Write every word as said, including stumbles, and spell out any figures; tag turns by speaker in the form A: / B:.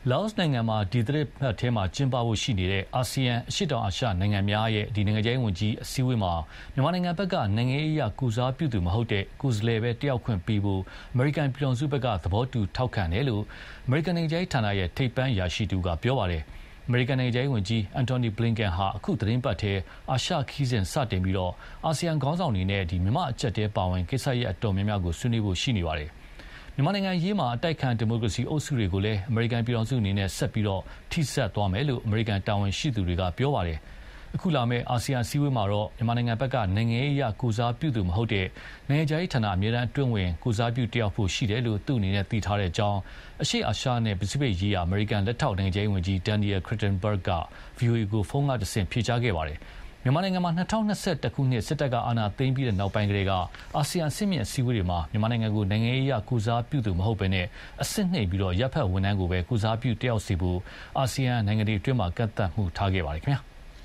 A: လာအိုနိုင်ငံမှာဒီသစ်ပတ်ထဲမှာကျင်းပဖို့ရှိနေတဲ့အာဆီယံအရှေ့တောင်အာရှနိုင်ငံများရဲ့ဒီနိုင်ငံခြားရေးဝန်ကြီးအစည်းအဝေးမှာမြန်မာနိုင်ငံဘက်ကနိုင်ငံရေးအရကုစားပြုသူမဟုတ်တဲ့ကိုယ်စားလှယ်ပဲတက်ရောက်ခွင့်ပေးဖို့အမေရိကန်ပြည်ထောင်စုဘက်ကသဘောတူထောက်ခံတယ်လို့အမေရိကန်နိုင်ငံခြားရေးဌာနရဲ့ထိပ်ပန်းအရာရှိတူကပြောပါတယ်။အမေရိကန်နိုင်ငံခြားရေးဝန်ကြီးအန်တိုနီဘလင်ကန်ဟာအခုသတင်းပတ်ထဲအာရှခီးစဉ်စတင်ပြီးတော့အာဆီယံခေါင်းဆောင်တွေနဲ့ဒီမြန်မာအကြက်တဲပါဝင်ကိစ္စရပ်အတော်များများကိုဆွေးနွေးဖို့ရှိနေပါတယ်။မြန်မာနိုင်ငံရေးမှာအတိုက်ခံဒီမိုကရေစီအုပ်စုတွေကိုလည်းအမေရိကန်ပြည်ထောင်စုအနေနဲ့ဆက်ပြီးတော့ထိစပ်သွားမယ်လို့အမေရိကန်တာဝန်ရှိသူတွေကပြောပါတယ်။အခုလာမယ့်အာဆီယံအစည်းအဝေးမှာတော့မြန်မာနိုင်ငံဘက်ကနိုင်ငံရေးအရကုစားပြုသူမဟုတ်တဲ့နိုင်ငံခြားရေးဌာနအမြဲတမ်းအတွင်းဝင်ကုစားပြုတယောက်ဖို့ရှိတယ်လို့သူ့အနေနဲ့သိထားတဲ့အကြောင်းအရှေ့အာရှနဲ့ပစိဖိတ်ရေးရာအမေရိကန်လက်ထောက်နိုင်ငံခြားရေးဝန်ကြီးဒန်နီယယ်ခရစ်တန်ဘတ်က ဗွီအိုအေကိုဖုန်းကတဆင့်ဖြေကြားခဲ့ပါတယ်။မြန်မာနိုင်ငံမှာ၂၀၂၁ခုနှစ်စစ်တပ်ကအာဏာသိမ်းပြီးတဲ့နောက်ပိုင်းကတည်းကအာဆီယံအဆင့်မြင့်အစည်းအဝေးတွေမှာမြန်မာနိုင်ငံကိုနိုင်ငံရေးအရကုစားပြုသူမဟုတ်ဘဲနဲ့အဆင့်နှိပ်ပြီးတော့ရပ်ဖက်ဝန်ထမ်းကိုပဲကုစားပြုတက်ရောက်စေဖို့အာဆီယံနိုင်ငံတွေအတွင်းမှာကန့်သတ်မှုထားခဲ့ပါတယ်ခင်ဗျာ။